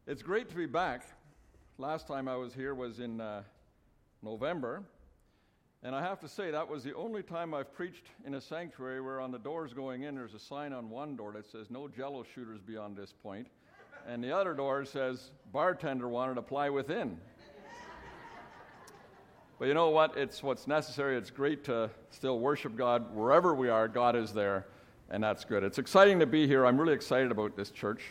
It's great to be back. Last time I was here was in November, and I have to say that was the only time I've preached in a sanctuary where on the doors going in there's a sign on one door that says no Jello shooters beyond this point, and the other door says bartender wanted to apply within. But you know what? It's what's necessary. It's great to still worship God wherever we are. God is there, and that's good. It's exciting to be here. I'm really excited about this church.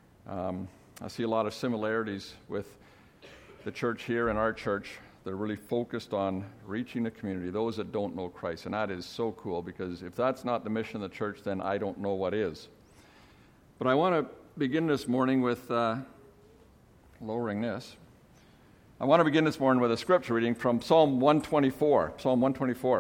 I see a lot of similarities with the church here and our church. They're really focused on reaching the community, those that don't know Christ. And that is so cool, because if that's not the mission of the church, then I don't know what is. But I want to begin this morning with lowering this. I want to begin this morning with a scripture reading from Psalm 124. Psalm 124.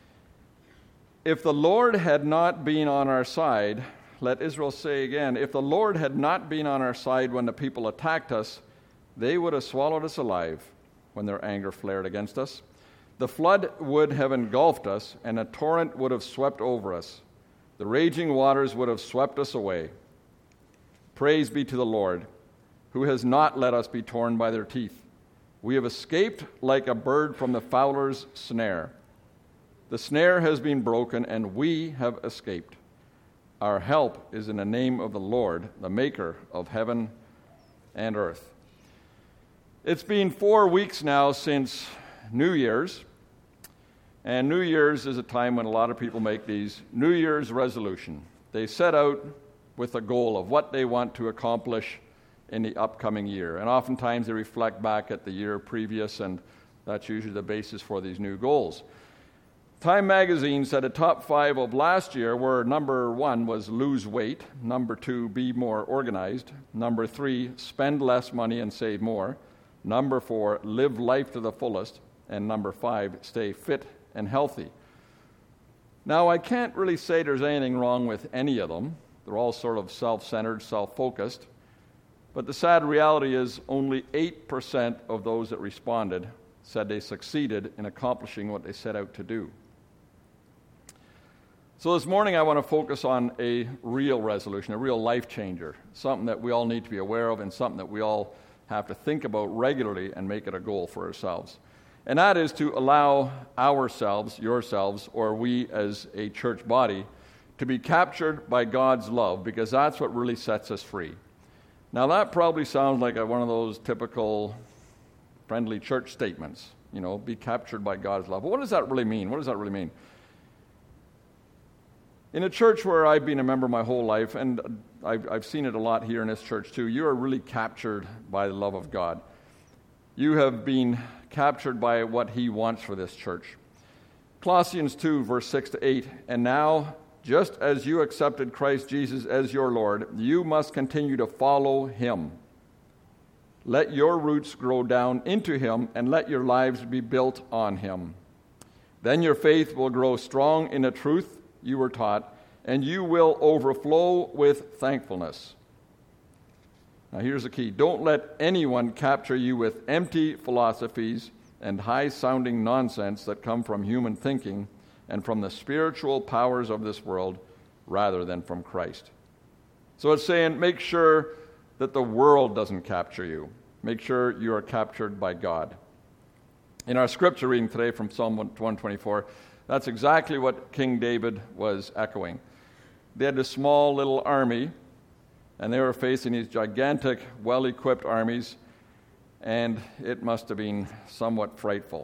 If the Lord had not been on our side, let Israel say again, if the Lord had not been on our side when the people attacked us, they would have swallowed us alive when their anger flared against us. The flood would have engulfed us, and a torrent would have swept over us. The raging waters would have swept us away. Praise be to the Lord, who has not let us be torn by their teeth. We have escaped like a bird from the fowler's snare. The snare has been broken, and we have escaped. Our help is in the name of the Lord, the maker of heaven and earth. It's been 4 weeks now since New Year's, and New Year's is a time when a lot of people make these New Year's resolution. They set out with a goal of what they want to accomplish in the upcoming year, and oftentimes they reflect back at the year previous, and that's usually the basis for these new goals. Time magazine said the top 5 of last year were: number 1 was lose weight, number 2, be more organized, number 3, spend less money and save more, number 4, live life to the fullest, and number 5, stay fit and healthy. Now, I can't really say there's anything wrong with any of them. They're all sort of self-centered, self-focused. But the sad reality is only 8% of those that responded said they succeeded in accomplishing what they set out to do. So this morning I want to focus on a real resolution, a real life changer, something that we all need to be aware of and something that we all have to think about regularly and make it a goal for ourselves. And that is to allow ourselves, yourselves, or we as a church body to be captured by God's love, because that's what really sets us free. Now that probably sounds like one of those typical friendly church statements, be captured by God's love. But what does that really mean? What does that really mean? In a church where I've been a member my whole life, and I've seen it a lot here in this church too, you are really captured by the love of God. You have been captured by what He wants for this church. Colossians 2, verse 6 to 8, and now, just as you accepted Christ Jesus as your Lord, you must continue to follow Him. Let your roots grow down into Him, and let your lives be built on Him. Then your faith will grow strong in the truth you were taught, and you will overflow with thankfulness. Now here's the key. Don't let anyone capture you with empty philosophies and high-sounding nonsense that come from human thinking and from the spiritual powers of this world rather than from Christ. So it's saying make sure that the world doesn't capture you. Make sure you are captured by God. In our scripture reading today from Psalm 124, that's exactly what King David was echoing. They had this small little army, and they were facing these gigantic, well-equipped armies, and it must have been somewhat frightful.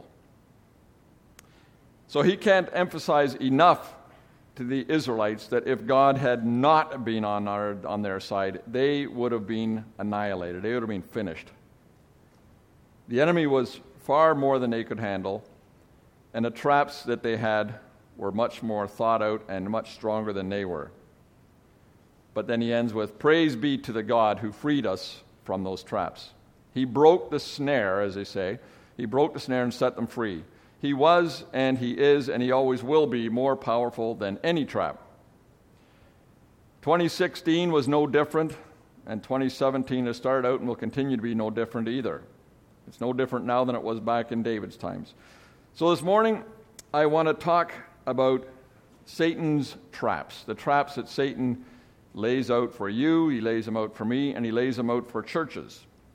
So he can't emphasize enough to the Israelites that if God had not been on their side, they would have been annihilated. They would have been finished. The enemy was far more than they could handle, and the traps that they had were much more thought out and much stronger than they were. But then he ends with, praise be to the God who freed us from those traps. He broke the snare, as they say. He broke the snare and set them free. He was, and He is, and He always will be more powerful than any trap. 2016 was no different, and 2017 has started out and will continue to be no different either. It's no different now than it was back in David's times. So this morning, I want to talk about Satan's traps, the traps that Satan lays out for you, he lays them out for me, and he lays them out for churches.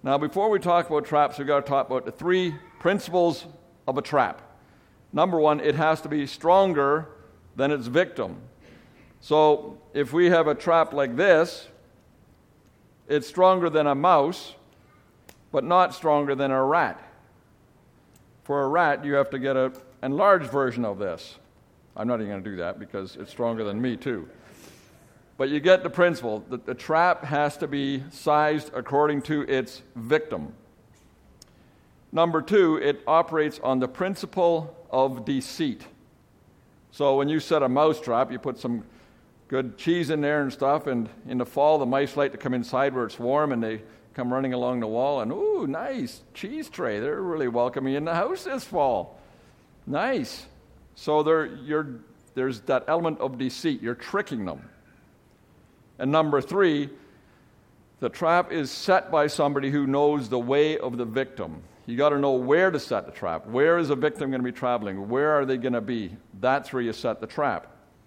Now, before we talk about traps, we've got to talk about the three principles of a trap. Number one, it has to be stronger than its victim. So, if we have a trap like this, it's stronger than a mouse, but not stronger than a rat. For a rat, you have to get an enlarged version of this. I'm not even going to do that because it's stronger than me, too. But you get the principle. The trap has to be sized according to its victim. Number two, it operates on the principle of deceit. So when you set a mouse trap, you put some good cheese in there and stuff, and in the fall, the mice like to come inside where it's warm, and they come running along the wall, and, ooh, nice cheese tray. They're really welcoming in the house this fall. Nice. So there's that element of deceit. You're tricking them. And number three, the trap is set by somebody who knows the way of the victim. You got to know where to set the trap. Where is the victim going to be traveling? Where are they going to be? That's where you set the trap.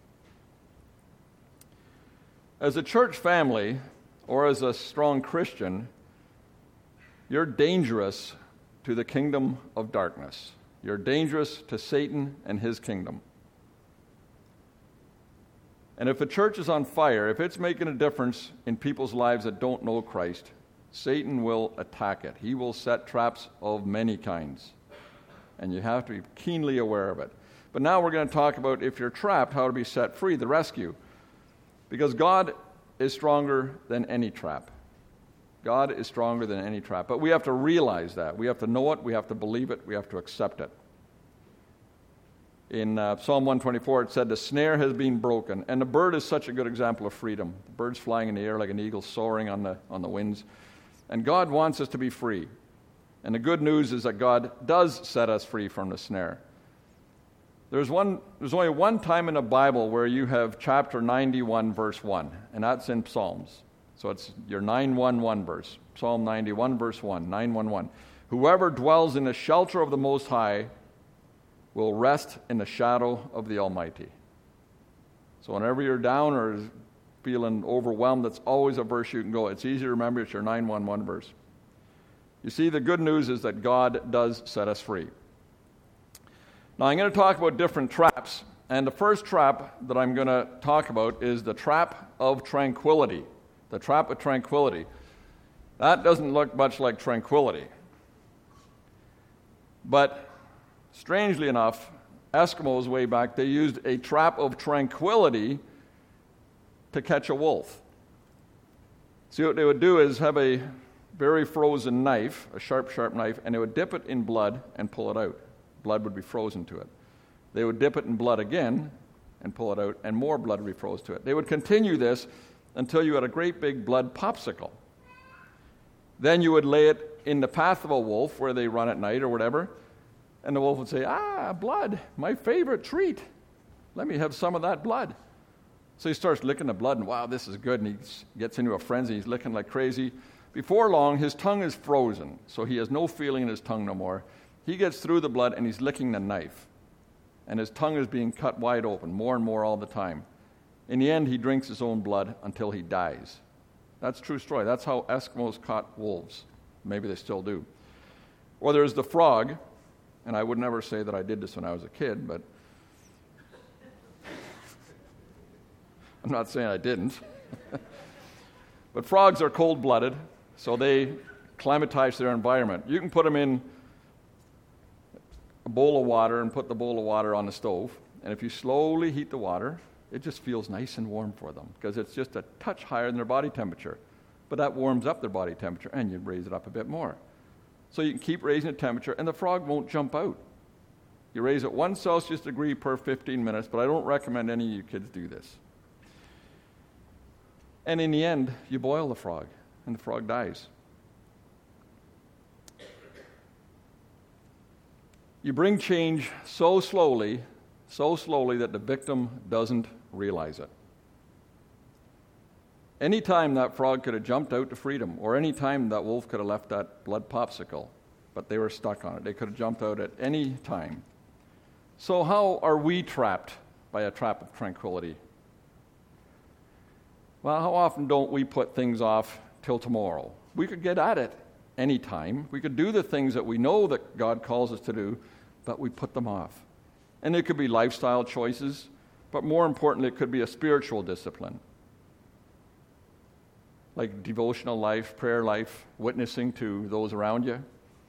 As a church family, or as a strong Christian, you're dangerous to the kingdom of darkness. You're dangerous to Satan and his kingdom. And if a church is on fire, if it's making a difference in people's lives that don't know Christ, Satan will attack it. He will set traps of many kinds. And you have to be keenly aware of it. But now we're going to talk about, if you're trapped, how to be set free, the rescue. Because God is stronger than any trap. God is stronger than any trap. But we have to realize that. We have to know it. We have to believe it. We have to accept it. In Psalm 124, it said, the snare has been broken. And the bird is such a good example of freedom. The bird's flying in the air like an eagle, soaring on the winds. And God wants us to be free. And the good news is that God does set us free from the snare. There's only one time in the Bible where you have chapter 91, verse 1, and that's in Psalms. So it's your 911 verse. Psalm 91, verse 1, 911. Whoever dwells in the shelter of the Most High will rest in the shadow of the Almighty. So whenever you're down or feeling overwhelmed, that's always a verse you can go. It's easy to remember. It's your 911 verse. You see, the good news is that God does set us free. Now, I'm going to talk about different traps. And the first trap that I'm going to talk about is the trap of tranquility. The trap of tranquility. That doesn't look much like tranquility. But strangely enough, Eskimos way back, they used a trap of tranquility to catch a wolf. See, what they would do is have a very frozen knife, a sharp, sharp knife, and they would dip it in blood and pull it out. Blood would be frozen to it. They would dip it in blood again and pull it out, and more blood would be frozen to it. They would continue this until you had a great big blood popsicle. Then you would lay it in the path of a wolf where they run at night or whatever, and the wolf would say, blood, my favorite treat. Let me have some of that blood. So he starts licking the blood, and wow, this is good, and he gets into a frenzy. He's licking like crazy. Before long, his tongue is frozen, so he has no feeling in his tongue no more. He gets through the blood, and he's licking the knife. And his tongue is being cut wide open, more and more all the time. In the end, he drinks his own blood until he dies. That's a true story. That's how Eskimos caught wolves. Maybe they still do. Or there's the frog, and I would never say that I did this when I was a kid, but I'm not saying I didn't. But frogs are cold-blooded, so they acclimatize to their environment. You can put them in a bowl of water and put the bowl of water on the stove, and if you slowly heat the water, it just feels nice and warm for them because it's just a touch higher than their body temperature. But that warms up their body temperature, and you raise it up a bit more. So you can keep raising the temperature, and the frog won't jump out. You raise it 1 Celsius degree per 15 minutes, but I don't recommend any of you kids do this. And in the end, you boil the frog, and the frog dies. You bring change so slowly that the victim doesn't realize it. Any time that frog could have jumped out to freedom, or any time that wolf could have left that blood popsicle, but they were stuck on it. They could have jumped out at any time. So how are we trapped by a trap of tranquility? Well, how often don't we put things off till tomorrow? We could get at it. anytime. We could do the things that we know that God calls us to do, but we put them off. And it could be lifestyle choices, but more importantly, it could be a spiritual discipline, like devotional life, prayer life, witnessing to those around you.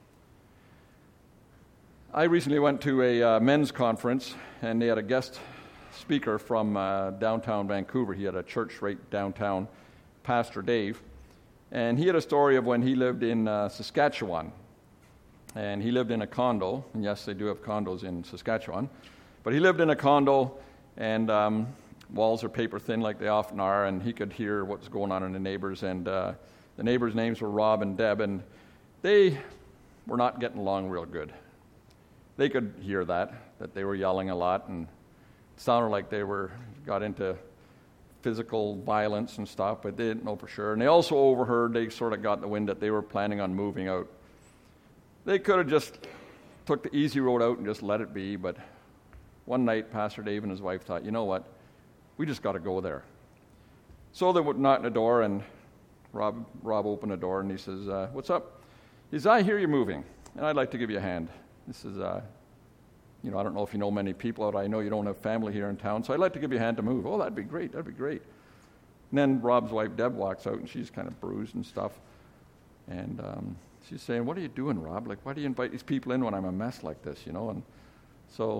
I recently went to a men's conference, and they had a guest speaker from downtown Vancouver. He had a church right downtown, Pastor Dave, and he had a story of when he lived in Saskatchewan. And he lived in a condo, and yes, they do have condos in Saskatchewan, but he lived in a condo, and walls are paper thin like they often are, and he could hear what was going on in the neighbors, and the neighbors' names were Rob and Deb, and they were not getting along real good. They could hear that they were yelling a lot, and it sounded like they got into physical violence and stuff, but they didn't know for sure. And they also overheard, they sort of got the wind that they were planning on moving out. They could have just took the easy road out and just let it be, but one night, Pastor Dave and his wife thought, you know what, we just got to go there. So they would knock on the door, and Rob opened the door, and he says, what's up? He says, I hear you're moving, and I'd like to give you a hand. This is, I don't know if you know many people out. I know you don't have family here in town, so I'd like to give you a hand to move. Oh, that'd be great. And then Rob's wife, Deb, walks out, and she's kind of bruised and stuff. And she's saying, what are you doing, Rob? Like, why do you invite these people in when I'm a mess like this, And so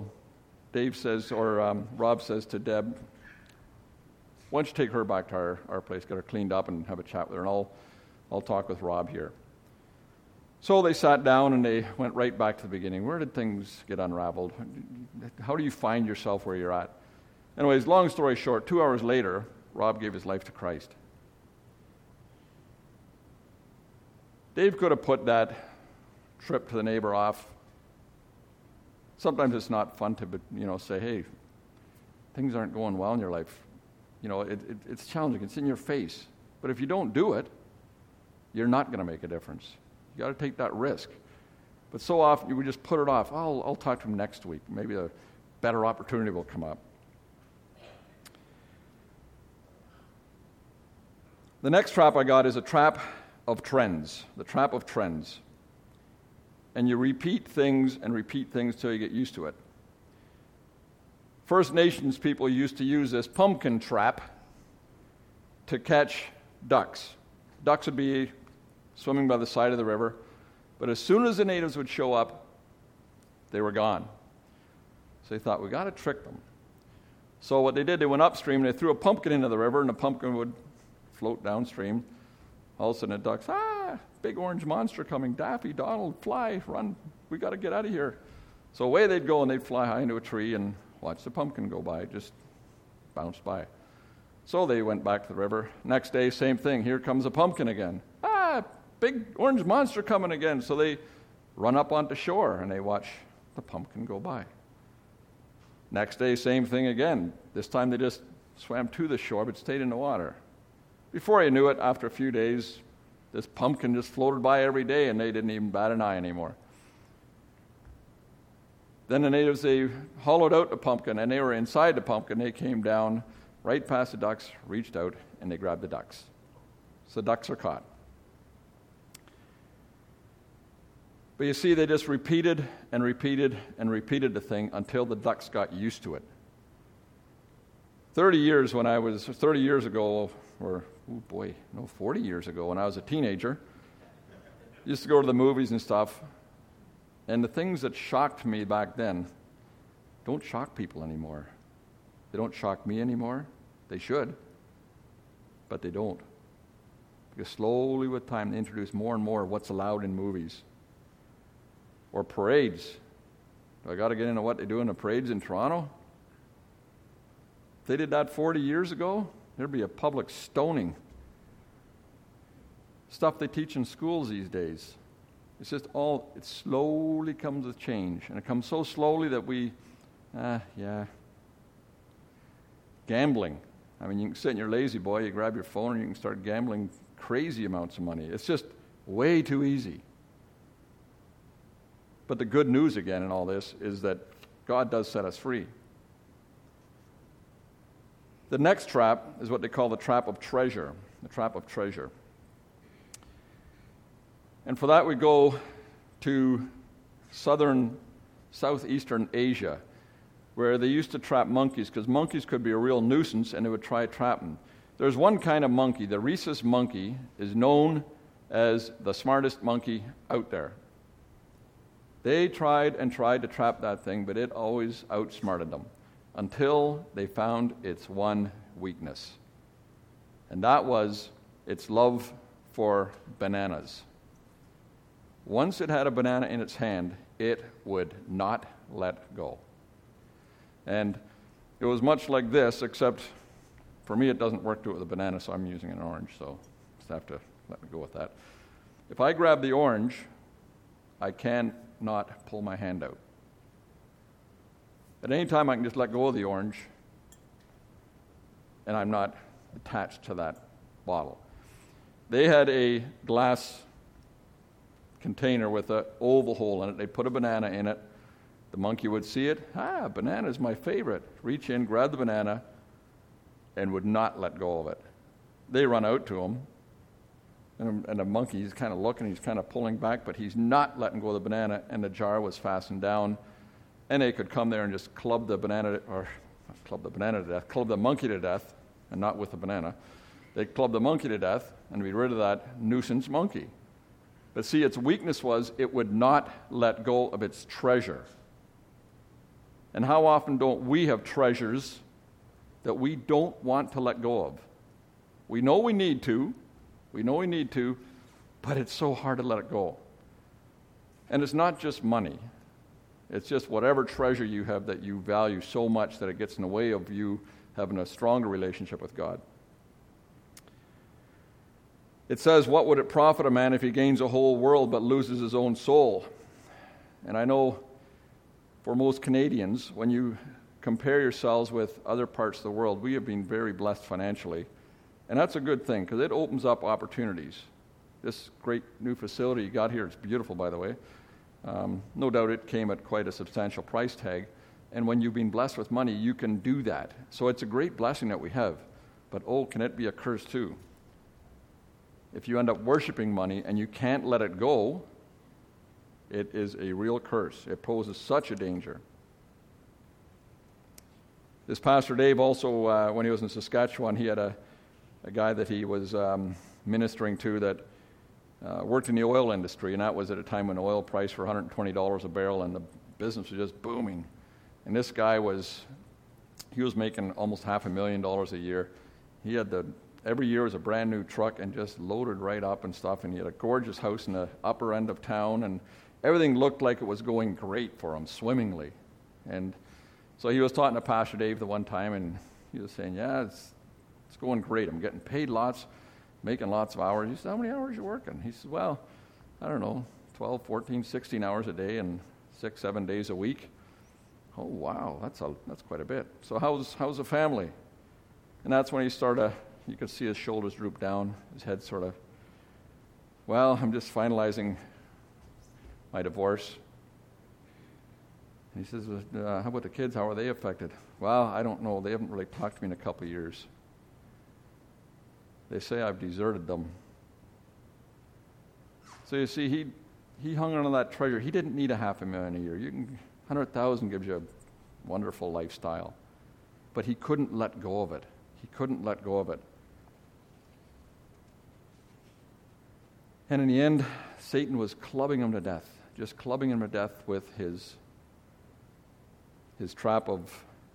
Rob says to Deb, why don't you take her back to our place, get her cleaned up, and have a chat with her, and I'll talk with Rob here. So they sat down and they went right back to the beginning. Where did things get unraveled? How do you find yourself where you're at? Anyways, long story short, 2 hours later, Rob gave his life to Christ. Dave could have put that trip to the neighbor off. Sometimes it's not fun to, say, hey, things aren't going well in your life. It's challenging. It's in your face. But if you don't do it, you're not going to make a difference. You got to take that risk. But so often you would just put it off. I'll talk to him next week. Maybe a better opportunity will come up. The next trap I got is a trap of trends. The trap of trends. And you repeat things till you get used to it. First Nations people used to use this pumpkin trap to catch ducks. Ducks would be swimming by the side of the river, but as soon as the natives would show up, they were gone. So they thought, we got to trick them. So what they did, they went upstream, and they threw a pumpkin into the river, and the pumpkin would float downstream. All of a sudden the ducks, big orange monster coming, Daffy, Donald, fly, run, we got to get out of here. So away they'd go, and they'd fly high into a tree and watch the pumpkin go by, just bounce by. So they went back to the river. Next day, same thing, here comes a pumpkin again. Big orange monster coming again. So they run up onto shore and they watch the pumpkin go by. Next day, same thing again. This time they just swam to the shore but stayed in the water. Before you knew it, after a few days, this pumpkin just floated by every day and they didn't even bat an eye anymore. Then the natives, they hollowed out the pumpkin and they were inside the pumpkin. They came down right past the ducks, reached out, and they grabbed the ducks. So the ducks are caught. But you see, they just repeated the thing until the ducks got used to it. 40 years ago, when I was a teenager, I used to go to the movies and stuff, and the things that shocked me back then don't shock people anymore. They don't shock me anymore. They should, but they don't. Because slowly with time, they introduce more and more of what's allowed in movies. Or parades. Do I got to get into what they do in the parades in Toronto? If they did that 40 years ago, there'd be a public stoning. Stuff they teach in schools these days. It's just it slowly comes with change. And it comes so slowly that Gambling. I mean, you can sit in your lazy boy, you grab your phone, and you can start gambling crazy amounts of money. It's just way too easy. But the good news again in all this is that God does set us free. The next trap is what they call the trap of treasure. The trap of treasure. And for that we go to southeastern Asia, where they used to trap monkeys, because monkeys could be a real nuisance, and they would try to trap them. There's one kind of monkey, the rhesus monkey, is known as the smartest monkey out there. They tried and tried to trap that thing, but it always outsmarted them until they found its one weakness. And that was its love for bananas. Once it had a banana in its hand, it would not let go. And it was much like this, except for me it doesn't work to it with a banana, so I'm using an orange, so just have to let me go with that. If I grab the orange, I cannot pull my hand out. At any time I can just let go of the orange, and I'm not attached to that bottle. They had a glass container with an oval hole in it. They'd put a banana in it. The monkey would see it. Banana is my favorite. Reach in, grab the banana, and would not let go of it. They run out to him, and the monkey, he's kind of looking, he's kind of pulling back, but he's not letting go of the banana, and the jar was fastened down, and they could come there and just club the monkey to death, and not with the banana. They'd club the monkey to death and be rid of that nuisance monkey. But see, its weakness was it would not let go of its treasure. And how often don't we have treasures that we don't want to let go of? We know we need to, but it's so hard to let it go. And it's not just money. It's just whatever treasure you have that you value so much that it gets in the way of you having a stronger relationship with God. It says, what would it profit a man if he gains a whole world but loses his own soul? And I know for most Canadians, when you compare yourselves with other parts of the world, we have been very blessed financially. And that's a good thing, because it opens up opportunities. This great new facility you got here, it's beautiful, by the way. No doubt it came at quite a substantial price tag. And when you've been blessed with money, you can do that. So it's a great blessing that we have. But can it be a curse too? If you end up worshiping money and you can't let it go, it is a real curse. It poses such a danger. This Pastor Dave also, when he was in Saskatchewan, he had a guy that he was ministering to that worked in the oil industry, and that was at a time when oil price were $120 a barrel, and the business was just booming. And this guy was making almost $500,000 a year. He had every year was a brand new truck and just loaded right up and stuff, and he had a gorgeous house in the upper end of town, and everything looked like it was going great for him, swimmingly. And so he was talking to Pastor Dave the one time, and he was saying, it's going great. I'm getting paid lots, making lots of hours. He said, how many hours are you working? He said, well, I don't know, 12, 14, 16 hours a day and 6-7 days a week. Oh, wow, that's quite a bit. So how's the family? And that's when he started, you could see his shoulders droop down, his head sort of, well, I'm just finalizing my divorce. And he says, how about the kids? How are they affected? Well, I don't know. They haven't really talked to me in a couple of years. They say I've deserted them. So you see, he hung on to that treasure. He didn't need $500,000 a year. 100,000 gives you a wonderful lifestyle. But he couldn't let go of it. And in the end, Satan was clubbing him to death, just clubbing him to death with his trap of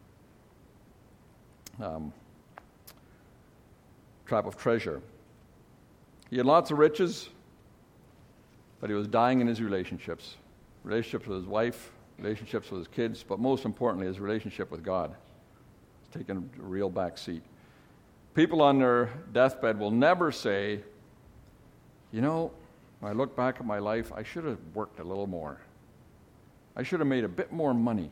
treasure. He had lots of riches, but he was dying in his relationships with his wife, relationships with his kids, but most importantly, his relationship with God. It's taken a real back seat. People on their deathbed will never say, when I look back at my life, I should have worked a little more. I should have made a bit more money.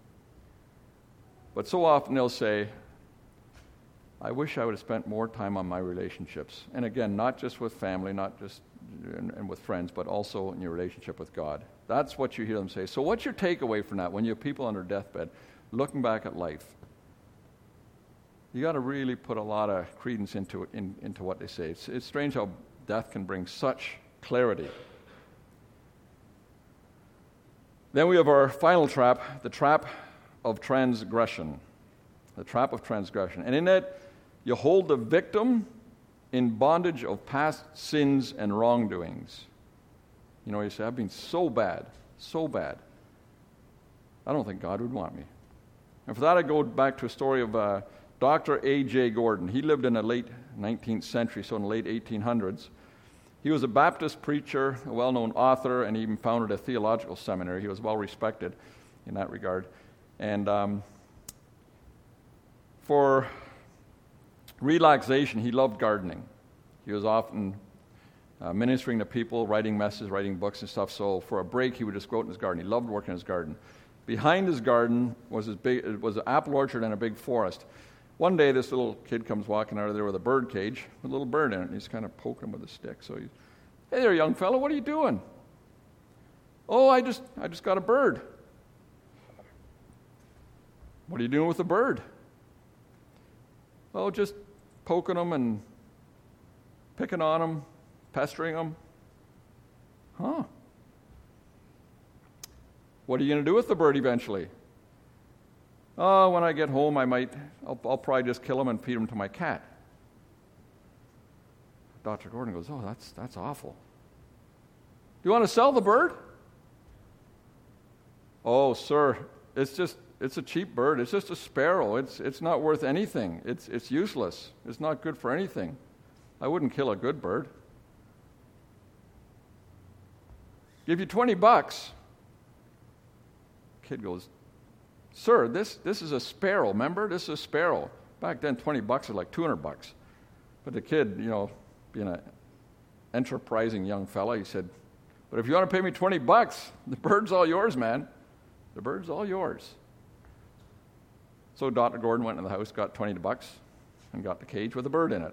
But so often they'll say, I wish I would have spent more time on my relationships. And again, not just with family, not just and with friends, but also in your relationship with God. That's what you hear them say. So what's your takeaway from that when you have people on their deathbed looking back at life? You got to really put a lot of credence into what they say. It's strange how death can bring such clarity Then we have our final trap, the trap of transgression. The trap of transgression. And in it, you hold the victim in bondage of past sins and wrongdoings. You know, you say, I've been so bad. I don't think God would want me. And for that, I go back to a story of Dr. A.J. Gordon. He lived in the late 19th century, so in the late 1800s. He was a Baptist preacher, a well-known author, and he even founded a theological seminary. He was well respected in that regard. And for relaxation, he loved gardening. He was often ministering to people, writing messages, writing books and stuff. So for a break, he would just go out in his garden. He loved working in his garden. Behind his garden was an apple orchard and a big forest. One day, this little kid comes walking out of there with a bird cage, with a little bird in it, and he's kind of poking him with a stick. So he's, hey there, young fellow, what are you doing? Oh, I just got a bird. What are you doing with the bird? Oh, just poking him and picking on him, pestering him. Huh. What are you going to do with the bird eventually? Oh, when I get home, I'll probably just kill him and feed him to my cat. Dr. Gordon goes, oh, that's awful. Do you want to sell the bird? Oh, sir, it's a cheap bird. It's just a sparrow. It's not worth anything. It's useless. It's not good for anything. I wouldn't kill a good bird. Give you $20. Kid goes, sir, this is a sparrow. Remember, this is a sparrow. Back then, $20 was like $200. But the kid, you know, being an enterprising young fella, he said, but if you want to pay me $20, the bird's all yours, man. The bird's all yours. So Dr. Gordon went in the house, got $20, and got the cage with a bird in it.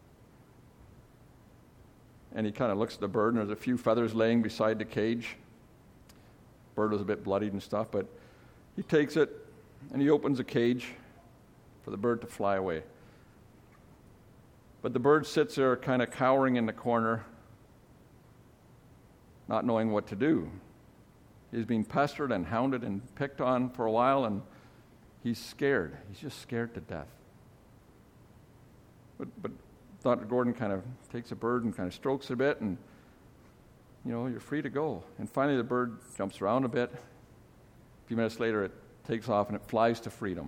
And he kind of looks at the bird, and there's a few feathers laying beside the cage. Bird was a bit bloodied and stuff, but he takes it, and he opens the cage for the bird to fly away. But the bird sits there kind of cowering in the corner, not knowing what to do. He's been pestered and hounded and picked on for a while, and he's scared. He's just scared to death. But Dr. Gordon kind of takes a bird and kind of strokes it a bit, and, you know, you're free to go. And finally the bird jumps around a bit. A few minutes later it takes off and it flies to freedom.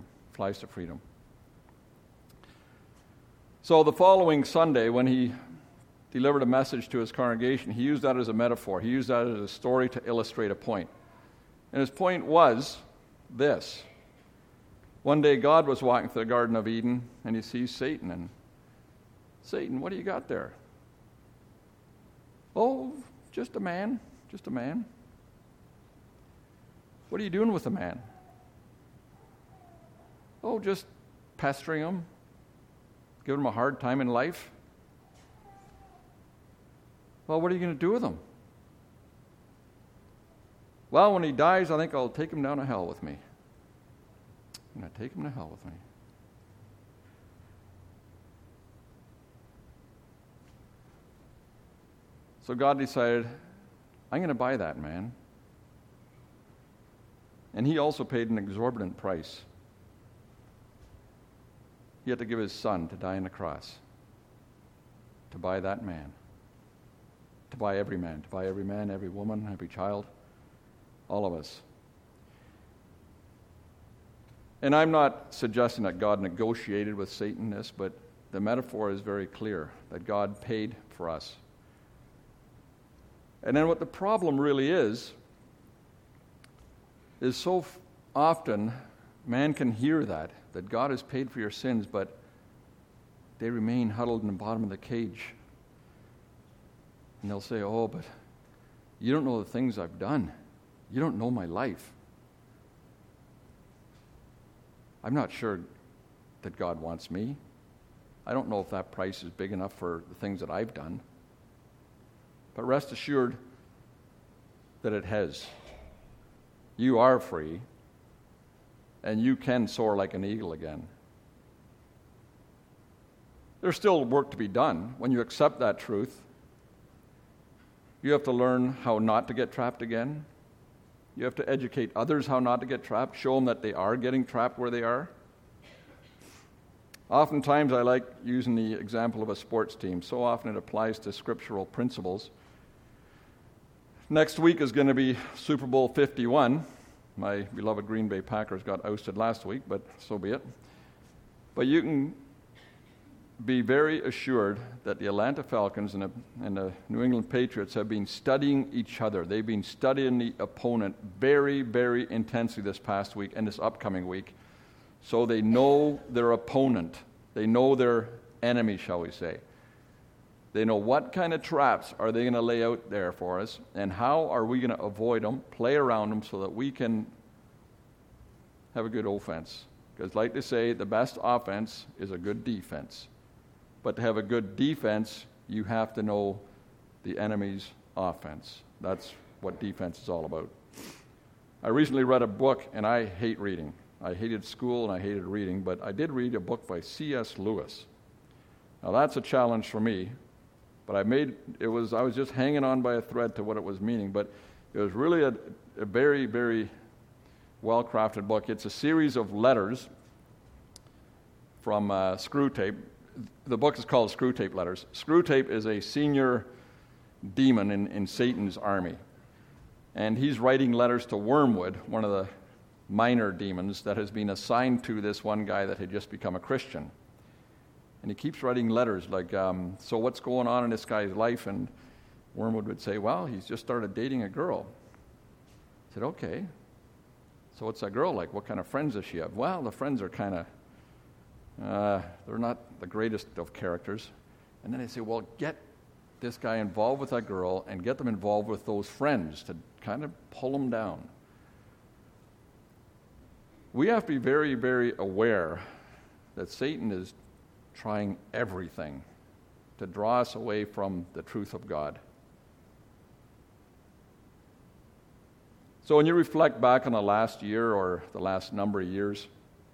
So the following Sunday, when he delivered a message to his congregation, he used that as a metaphor. He used that as a story to illustrate a point. And his point was this. One day God was walking through the Garden of Eden, and he sees Satan. And Satan, what do you got there? Oh, just a man. What are you doing with a man? Oh, just pestering him, giving him a hard time in life. Well, what are you going to do with him? Well, when he dies, I think I'll take him down to hell with me. I'm going to take him to hell with me. So God decided, I'm going to buy that man. And he also paid an exorbitant price. He had to give his son to die on the cross to buy that man. To buy every man. To buy every man, every woman, every child. All of us. And I'm not suggesting that God negotiated with Satan this, but the metaphor is very clear, that God paid for us. And then what the problem really is so often man can hear that God has paid for your sins, but they remain huddled in the bottom of the cage. And they'll say, oh, but you don't know the things I've done. You don't know my life. I'm not sure that God wants me. I don't know if that price is big enough for the things that I've done. But rest assured that it has. You are free, and you can soar like an eagle again. There's still work to be done. When you accept that truth, you have to learn how not to get trapped again. You have to educate others how not to get trapped, show them that they are getting trapped where they are. Oftentimes I like using the example of a sports team. So often it applies to scriptural principles. Next week is going to be Super Bowl 51. My beloved Green Bay Packers got ousted last week, but so be it. But you can be very assured that the Atlanta Falcons and the New England Patriots have been studying each other. They've been studying the opponent very, very intensely this past week and this upcoming week. So they know their opponent. They know their enemy, shall we say. They know what kind of traps are they going to lay out there for us, and how are we going to avoid them, play around them, so that we can have a good offense. Because like they say, the best offense is a good defense. But to have a good defense, you have to know the enemy's offense. That's what defense is all about. I recently read a book, and I hate reading. I hated school and I hated reading, but I did read a book by C.S. Lewis. Now that's a challenge for me, but I was just hanging on by a thread to what it was meaning, but it was really a very, very well-crafted book. It's a series of letters from Screwtape. The book is called Screwtape Letters. Screwtape is a senior demon in Satan's army, and he's writing letters to Wormwood, one of the minor demons that has been assigned to this one guy that had just become a Christian. And he keeps writing letters like, so what's going on in this guy's life? And Wormwood would say, well, he's just started dating a girl. I said, okay. So what's that girl like? What kind of friends does she have? Well, the friends are kind of, they're not the greatest of characters. And then I say, well, get this guy involved with that girl and get them involved with those friends to kind of pull them down. We have to be very, very aware that Satan is trying everything to draw us away from the truth of God. So when you reflect back on the last year or the last number of years,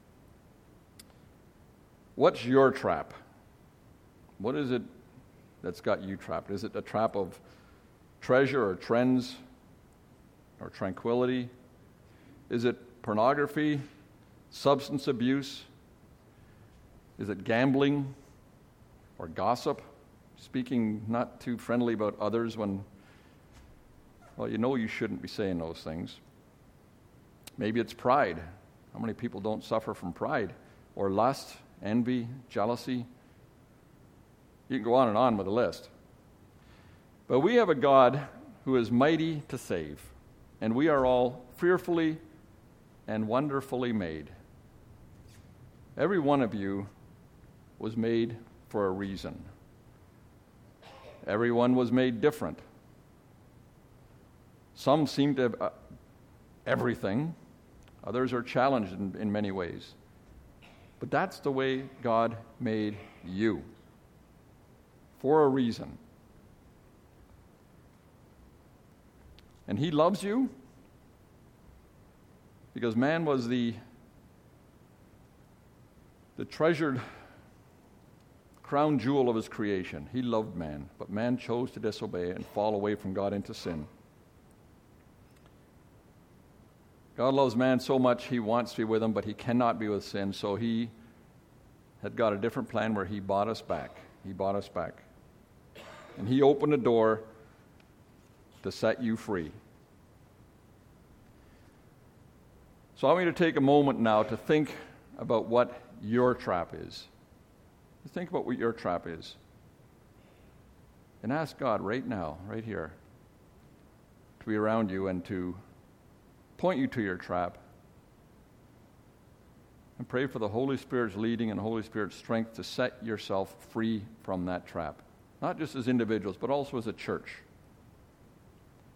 what's your trap? What is it that's got you trapped? Is it a trap of treasure or trends or tranquility? Is it pornography, substance abuse? Is it gambling or gossip? Speaking not too friendly about others when, well, you know you shouldn't be saying those things. Maybe it's pride. How many people don't suffer from pride? Or lust, envy, jealousy? You can go on and on with the list. But we have a God who is mighty to save, and we are all fearfully and wonderfully made. Every one of you was made for a reason. Everyone was made different. Some seem to have everything. Others are challenged in many ways. But that's the way God made you, for a reason. And He loves you because man was the treasured crown jewel of His creation. He loved man, but man chose to disobey and fall away from God into sin. God loves man so much He wants to be with him, but He cannot be with sin, so He had got a different plan where He bought us back. He bought us back. And He opened a door to set you free. So I want you to take a moment now to think about what your trap is. Think about what your trap is. And ask God right now, right here, to be around you and to point you to your trap. And pray for the Holy Spirit's leading and the Holy Spirit's strength to set yourself free from that trap. Not just as individuals, but also as a church.